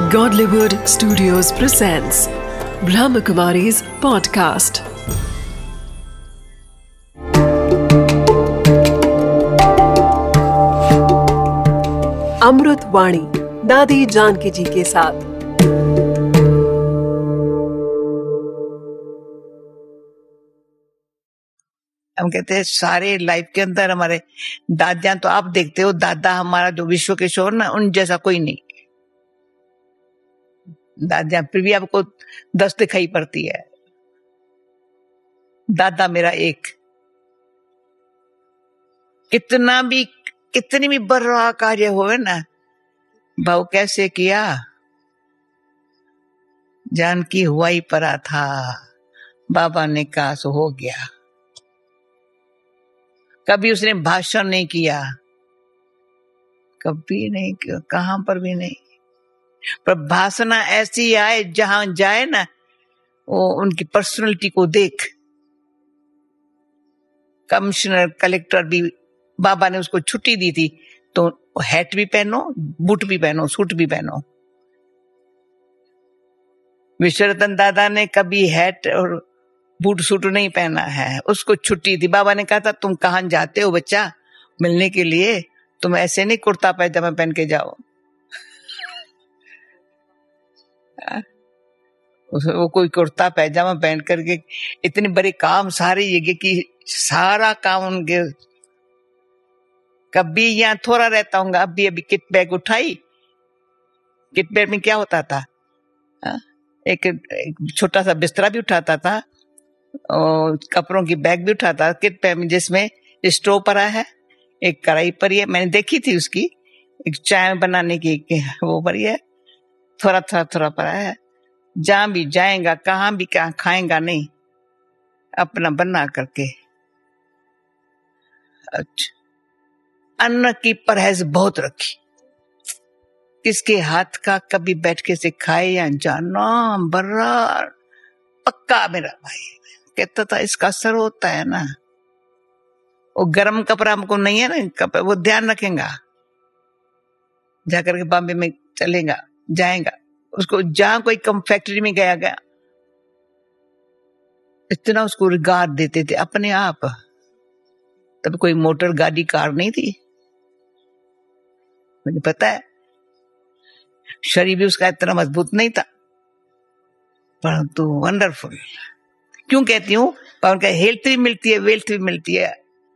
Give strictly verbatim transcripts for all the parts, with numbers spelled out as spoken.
Godlywood Studios presents Brahmakumari's podcast. अमृत वाणी दादी जानकी जी के साथ। हम कहते हैं सारे लाइफ के अंदर हमारे दादा, तो आप देखते हो दादा हमारा जो विश्व किशोर ना, उन जैसा कोई नहीं। दादा फिर भी आपको दस दिखाई पड़ती है। दादा मेरा एक, कितना भी कितनी भी बड़ा कार्य होवे ना, भाव कैसे किया, जानकी हुआ ही परा था, बाबा ने कहा सो हो गया। कभी उसने भाषण नहीं किया, कभी नहीं किया, कहां पर भी नहीं। पर भाषण ऐसी आए जहां जाए ना, वो उनकी पर्सनालिटी को देख। कमिश्नर कलेक्टर भी बाबा ने उसको छुट्टी दी थी, तो हैट भी पहनो, बूट भी पहनो, सूट भी पहनो। विश्वरतन दादा ने कभी हैट और बूट सूट नहीं पहना है, उसको छुट्टी थी। बाबा ने कहा था तुम कहां जाते हो बच्चा मिलने के लिए, तुम ऐसे नहीं कुर्ता पैजामा पहन के जाओ। वो कोई कुर्ता पैजामा पहन करके इतने बड़े काम, सारे ये कि सारा काम उनके। कभी यहाँ थोड़ा रहता हूँ, अभी अभी किट बैग उठाई। किट बैग में क्या होता था, एक, एक छोटा सा बिस्तरा भी उठाता था और कपड़ों की बैग भी उठाता। किट बैग में जिसमें स्टोव पड़ा है, एक कढ़ाई पड़ी है, मैंने देखी थी उसकी, एक चाय बनाने की वो पड़ी है, थोड़ा थोड़ा थोड़ा पड़ा है। जहां भी जाएगा, कहां भी क्या खाएगा नहीं, अपना बना करके। अच्छा, अन्न की परहेज बहुत रखी। किसके हाथ का कभी बैठ के से खाए या जाना बर्रा पक्का। मेरा भाई कहता था इसका असर होता है ना, वो गर्म कपड़ा हमको नहीं है ना, कपड़ा वो ध्यान रखेगा। जाकर के बॉम्बे में चलेगा, जाएगा, उसको जहां कोई कम फैक्ट्री में गया गया, इतना उसको रिगार्ड देते थे अपने आप। तब कोई मोटर गाड़ी कार नहीं थी, मुझे पता है। शरीर भी उसका इतना मजबूत नहीं था, परंतु वंडरफुल। क्यों कहती हूँ, उनका हेल्थ भी मिलती है, वेल्थ भी मिलती है।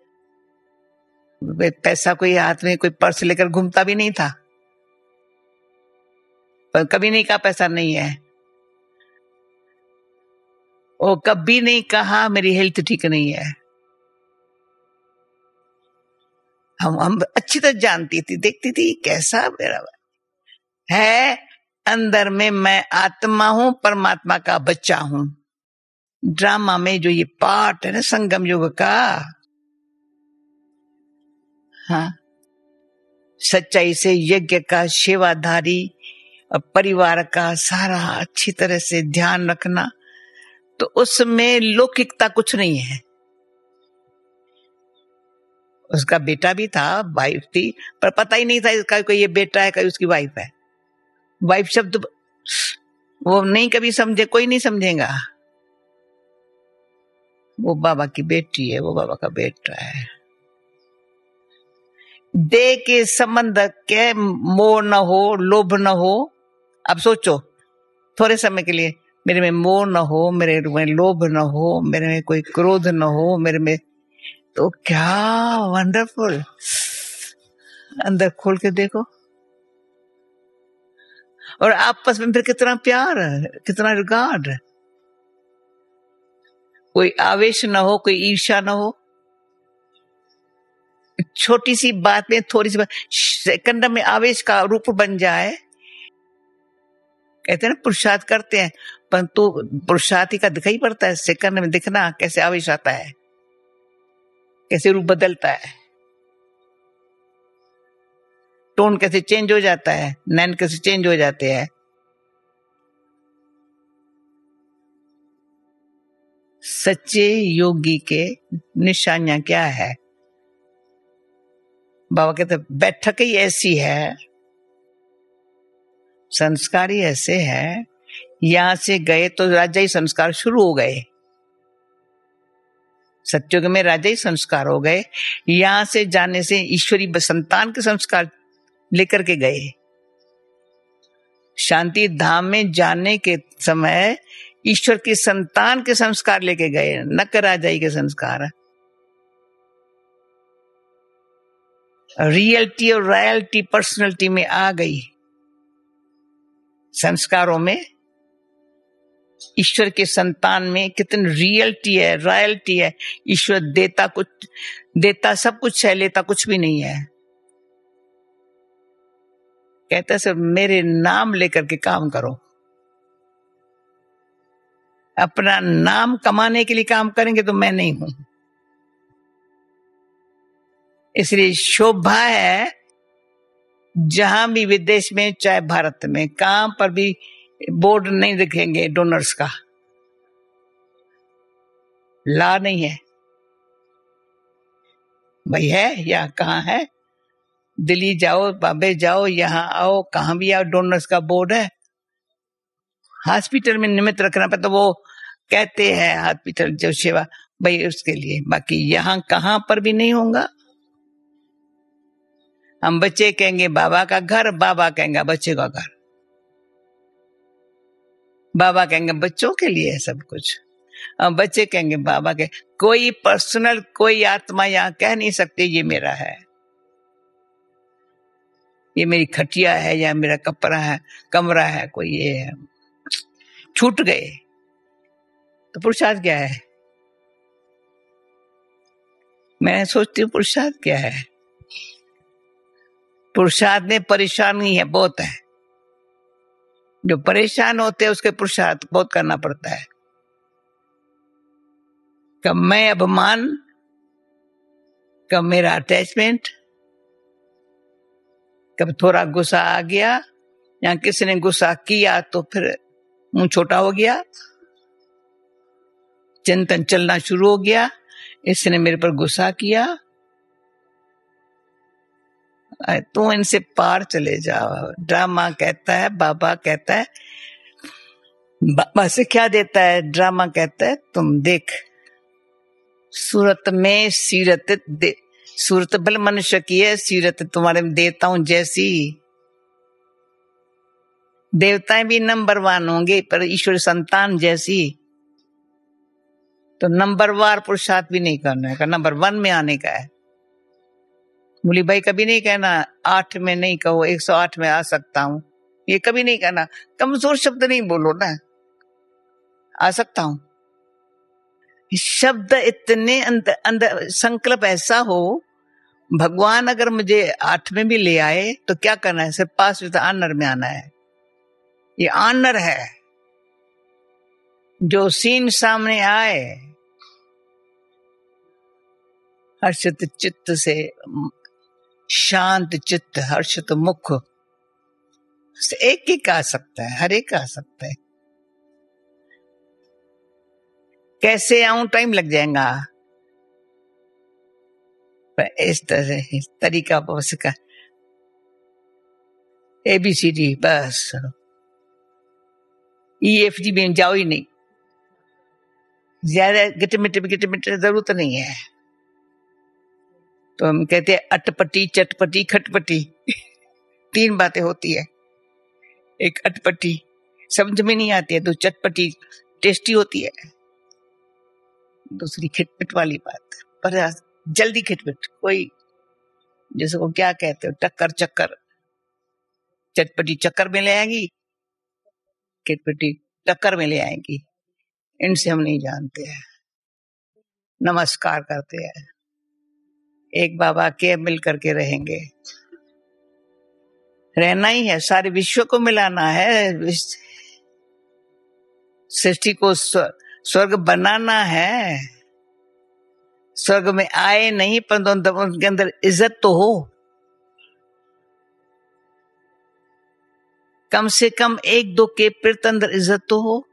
पैसा कोई हाथ में कोई पर्स लेकर घूमता भी नहीं था, पर कभी नहीं कहा पैसा नहीं है। वो कभी नहीं कहा मेरी हेल्थ ठीक नहीं है। हम हम अच्छी तरह जानती थी, देखती थी कैसा मेरा है। अंदर में मैं आत्मा हूं, परमात्मा का बच्चा हूं। ड्रामा में जो ये पार्ट है ना संगम युग का, हाँ, सच्चाई से यज्ञ का सेवाधारी और परिवार का सारा अच्छी तरह से ध्यान रखना, तो उसमें लौकिकता कुछ नहीं है। उसका बेटा भी था, वाइफ थी, पर पता ही नहीं था इसका कोई ये बेटा है, कोई उसकी वाइफ है। वाइफ शब्द वो नहीं कभी समझे, कोई नहीं समझेगा। वो बाबा की बेटी है, वो बाबा का बेटा है। देह के संबंध के मोह न हो, लोभ न हो। अब सोचो थोड़े समय के लिए, मेरे में मोह न हो, मेरे में लोभ न हो, मेरे में कोई क्रोध न हो, मेरे में, तो क्या वंडरफुल। अंदर खोल के देखो, और आपस में फिर कितना प्यार है, कितना रिगार्ड है। कोई आवेश न हो, कोई ईर्ष्या न हो। छोटी सी बात में, थोड़ी सी बात सेकंड में आवेश का रूप बन जाए। कहते हैं ना पुरुषार्थ करते हैं, परंतु पुरुषार्थ का दिखाई पड़ता है सेकंड में, दिखना कैसे आवेश आता है, कैसे रूप बदलता है, टोन कैसे चेंज हो जाता है, नैन कैसे चेंज हो जाते हैं। सच्चे योगी के निशानियां क्या है? बाबा कहते बैठक ही ऐसी है संस्कार ही ऐसे हैं, यहां से गए तो राजाई संस्कार शुरू हो गए। सत्युग में राजाई संस्कार हो गए, यहां से जाने से ईश्वरी संतान के संस्कार लेकर के गए। शांति धाम में जाने के समय ईश्वर की संतान के संस्कार लेके गए, न कि राजाई के संस्कार। रियलिटी और रॉयल्टी पर्सनैलिटी में आ गई। संस्कारों में ईश्वर के संतान में कितनी रियलिटी है, रॉयल्टी है। ईश्वर देता कुछ, देता सब कुछ है, लेता कुछ भी नहीं है। कहता है सब मेरे नाम लेकर के काम करो। अपना नाम कमाने के लिए काम करेंगे तो मैं नहीं हूं। इसलिए शोभा है जहां भी विदेश में चाहे भारत में, कहां पर भी बोर्ड नहीं दिखेंगे डोनर्स का, ला नहीं है भाई, है या कहाँ है? दिल्ली जाओ, बॉम्बे जाओ, यहाँ आओ, कहां भी आओ, डोनर्स का बोर्ड है। हॉस्पिटल में निमित्त रखना पड़ता, तो वो कहते हैं हॉस्पिटल जो सेवा भाई उसके लिए, बाकी यहाँ कहां पर भी नहीं होगा। हम बच्चे कहेंगे बाबा का घर, बाबा कहेंगे बच्चे का घर, बाबा कहेंगे बच्चों के लिए है सब कुछ, और बच्चे कहेंगे बाबा के। कोई पर्सनल, कोई आत्मा यहाँ कह नहीं सकते ये मेरा है, ये मेरी खटिया है, या मेरा कपड़ा है, कमरा है, कोई ये है। छूट गए तो पुरुषार्थ क्या है? मैं सोचती हूँ पुरुषार्थ क्या है? पुरुषार्थ में परेशानी है, बहुत है। जो परेशान होते हैं उसके पुरुषार्थ बहुत करना पड़ता है। कब मैं अभिमान, कब मेरा अटैचमेंट, कब थोड़ा गुस्सा आ गया, या किसी ने गुस्सा किया तो फिर मुंह छोटा हो गया, चिंतन चलना शुरू हो गया, इसने मेरे पर गुस्सा किया। तो इनसे पार चले जाओ। ड्रामा कहता है, बाबा कहता है, बाबा से क्या देता है? ड्रामा कहता है तुम देख, सूरत में सीरत दे, सूरत भले मनुष्य की है, सीरत तुम्हारे देवताओं जैसी। देवताएं भी नंबर वन होंगे, पर ईश्वर संतान जैसी। तो नंबर वार पुरुषार्थ भी नहीं करने का, नंबर वन में आने का है। मुली भाई कभी नहीं कहना आठ में नहीं कहो, एक सौ आठ में आ सकता हूं, ये कभी नहीं कहना। कमजोर शब्द नहीं बोलो ना, आ सकता हूं। शब्द इतने अंदर अंदर संकल्प ऐसा हो, भगवान अगर मुझे आठ में भी ले आए तो क्या करना है? सिर्फ पास विद ऑनर में आना है। ये ऑनर है। जो सीन सामने आए, हर्षित चित्त से, शांत चित्त, हर्षित मुख से एक एक आ सकता है, हर एक आ सकता है। कैसे आऊं? टाइम लग जाएगा, पर इस तरह इस तरीका बस का ए बी सी डी, बस ई एफ जी में जाओ ही नहीं। ज्यादा गिट मिट गिट मिट जरूरत नहीं है। तो हम कहते हैं अटपटी, चटपटी, खटपटी तीन बातें होती है। एक अटपटी समझ में नहीं आती है, तो चटपटी टेस्टी होती है, दूसरी खिटपिट वाली बात, पर जल्दी खिटपिट। कोई जैसे को क्या कहते हो, टक्कर चक्कर। चटपटी चक्कर में ले आएगी, खिटपिटी टक्कर में ले आएगी। इनसे हम नहीं जानते हैं, नमस्कार करते हैं। एक बाबा के मिल करके रहेंगे, रहना ही है, सारे विश्व को मिलाना है, सृष्टि को स्वर्ग बनाना है। स्वर्ग में आए नहीं, परंतु उनके अंदर इज्जत तो हो। कम से कम एक दो के प्रति अंदर इज्जत तो हो।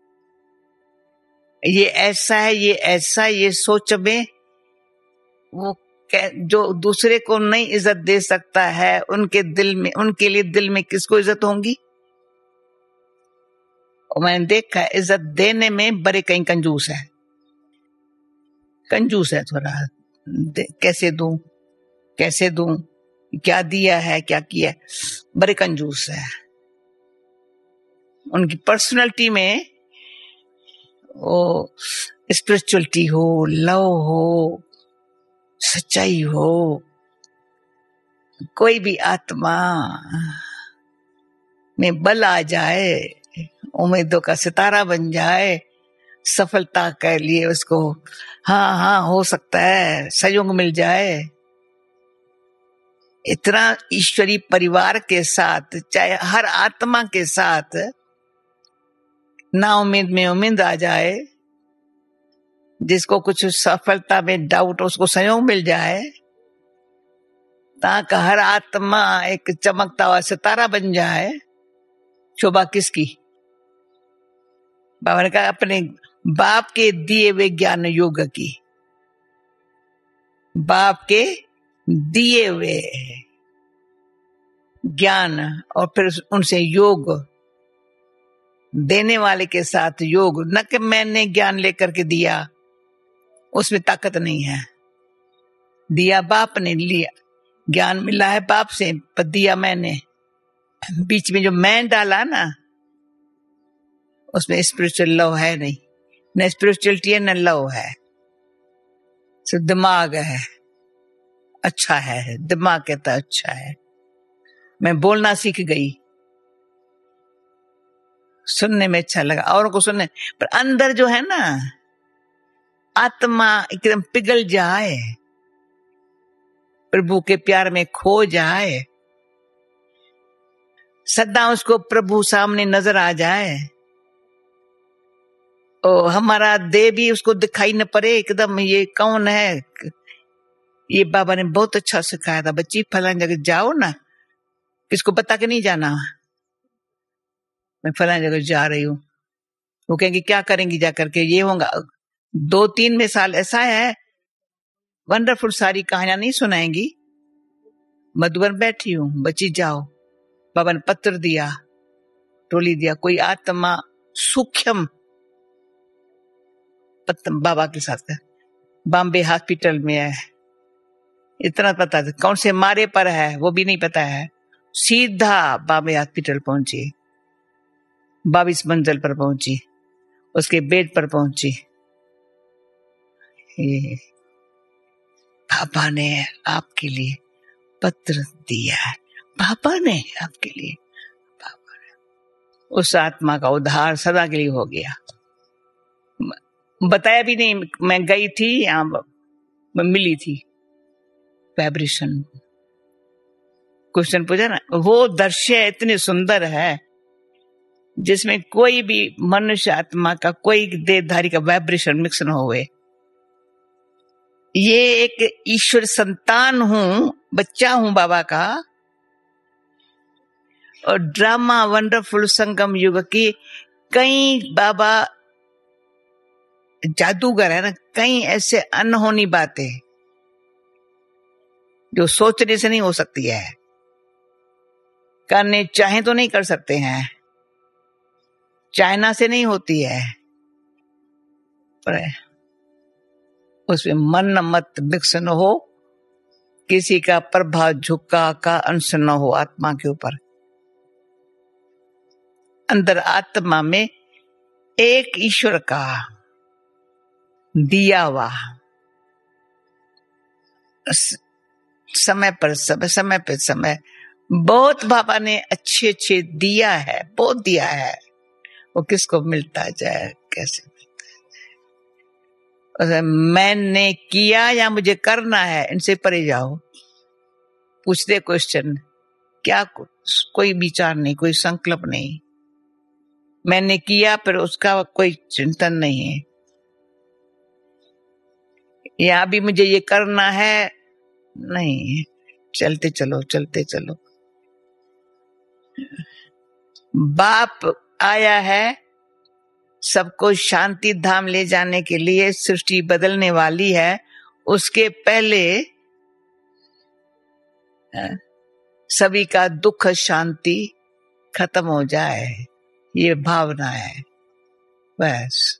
ये ऐसा है, ये ऐसा, ये सोच में वो जो दूसरे को नहीं इज्जत दे सकता है, उनके दिल में, उनके लिए दिल में किसको इज्जत होगी? और मैंने देखा है इज्जत देने में बड़े कहीं कंजूस है, कंजूस है थोड़ा। कैसे दूं कैसे दूं, क्या दिया है क्या किया है, बड़े कंजूस है। उनकी पर्सनालिटी में वो स्पिरिचुअलिटी हो, लव हो, सच्चाई हो, कोई भी आत्मा में बल आ जाए, उम्मीदों का सितारा बन जाए, सफलता के लिए उसको हाँ हाँ हो सकता है, सहयोग मिल जाए। इतना ईश्वरी परिवार के साथ, चाहे हर आत्मा के साथ ना उम्मीद में उम्मीद आ जाए, जिसको कुछ सफलता में डाउट उसको सहयोग मिल जाए, ताकि हर आत्मा एक चमकता हुआ सितारा बन जाए। शोभा किसकी? बाबा ने कहा अपने बाप के दिए हुए ज्ञान योग की, बाप के दिए हुए ज्ञान और फिर उनसे योग देने वाले के साथ योग, न कि मैंने ज्ञान लेकर के दिया, उसमें ताकत नहीं है। दिया बाप ने, लिया ज्ञान मिला है बाप से, पर दिया मैंने। बीच में जो मैं डाला ना, उसमें स्पिरिचुअल लव है नहीं, न स्पिरिचुअलिटी है न लव है, सिर्फ दिमाग है। अच्छा है, दिमाग कहता अच्छा है। मैं बोलना सीख गई, सुनने में अच्छा लगा, औरों को सुनने, पर अंदर जो है ना आत्मा एकदम पिघल जाए, प्रभु के प्यार में खो जाए, सदा उसको प्रभु सामने नजर आ जाए, और हमारा देह भी उसको दिखाई न पड़े एकदम ये कौन है। ये बाबा ने बहुत अच्छा सिखाया था, बच्ची फलानी जगह जाओ ना, किसको बता के नहीं जाना, मैं फलानी जगह जा रही हूँ। वो कहेंगे क्या करेंगी जाकर के, ये होगा। दो तीन में साल ऐसा है, वंडरफुल सारी कहानियां नहीं सुनाएंगी। मधुबन बैठी हूँ, बच्ची जाओ, बाबा ने पत्र दिया, टोली दिया, कोई आत्मा सूक्ष्म बाबा के साथ बॉम्बे हॉस्पिटल में है, इतना पता था। कौन से मारे पर है वो भी नहीं पता है, सीधा बॉम्बे हॉस्पिटल पहुंची, बाईस मंजिल पर पहुंची, उसके बेड पर पहुंची। ये पापा ने आपके लिए पत्र दिया है, पापा ने आपके लिए, पापा ने। उस आत्मा का उद्धार सदा के लिए हो गया। बताया भी नहीं, मैं गई थी, यहाँ मैं मिली थी, वाइब्रेशन क्वेश्चन पूछा ना, वो दृश्य इतने सुंदर है जिसमें कोई भी मनुष्य आत्मा का, कोई देहधारी का वाइब्रेशन मिक्स न हुए। ये एक ईश्वर संतान हूं, बच्चा हूं बाबा का, और ड्रामा वंडरफुल संगम युग की कई बाबा जादूगर है ना, कई ऐसे अनहोनी बातें जो सोचने से नहीं हो सकती है, करने चाहे तो नहीं कर सकते हैं, चाइना से नहीं होती है, पर उसमें मन मत मिक्स न हो, किसी का प्रभाव झुका का अंश न हो आत्मा के ऊपर। अंदर आत्मा में एक ईश्वर का दिया हुआ समय पर समय, समय पर समय, बहुत बाबा ने अच्छे अच्छे दिया है, बहुत दिया है। वो किसको मिलता जाए, कैसे मिलता जाए, मैंने किया या मुझे करना है, इनसे परे जाओ। पूछते क्वेश्चन, क्या कोई विचार नहीं, कोई संकल्प नहीं, मैंने किया फिर उसका कोई चिंतन नहीं है, या भी मुझे ये करना है, नहीं, चलते चलो चलते चलो। बाप आया है सबको शांति धाम ले जाने के लिए, सृष्टि बदलने वाली है, उसके पहले सभी का दुख शांति खत्म हो जाए, ये भावना है बस।